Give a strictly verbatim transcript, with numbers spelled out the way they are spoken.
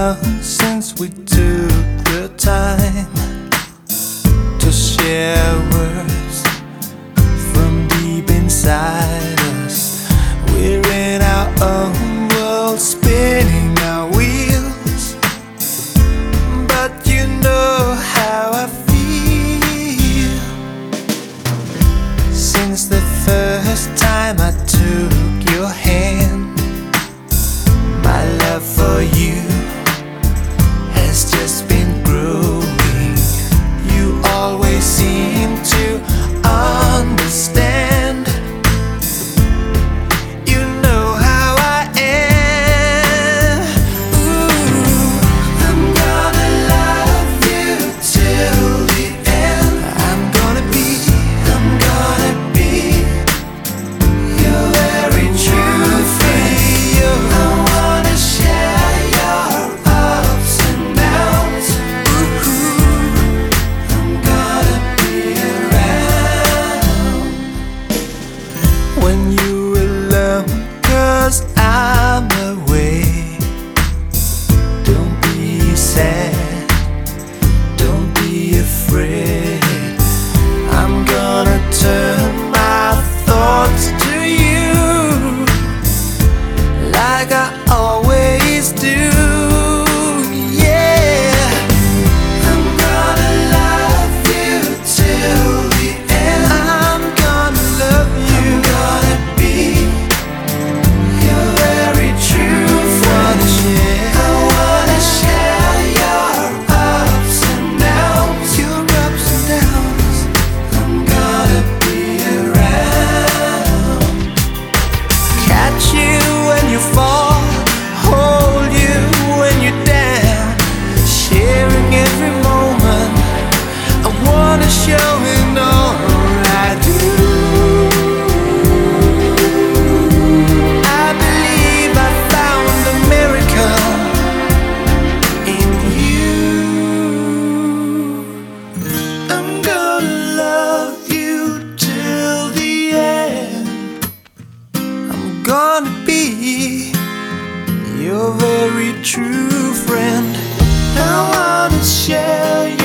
long since we took the time to share words from deep inside us. We're in our own world, spinning our wheels, but you know how I feel. Since the first time I took your hand, my love for you has just been growing. You always seem to understand. You know how I am. Ooh, I'm gonna love you till the end. I'm gonna be, I'm gonna be your very true friend. I wanna share your ups and downs. Ooh, I'm gonna be around when you're alone, 'cause I'm away. Don't be sad, don't be afraid. I'm gonna turn my thoughts to you, like I always do. Yeah, I'm gonna love you till the end. I'm gonna love you. I'm gonna be your very true friend. I wanna share your ups and downs. Your ups and downs. I'm gonna be around. Catch you when you fall, hold you when you're down, sharing every moment. I wanna show it all I do. I believe I found a miracle in you. I'm gonna love you till the end. I'm gonna be your very true friend. I wanna share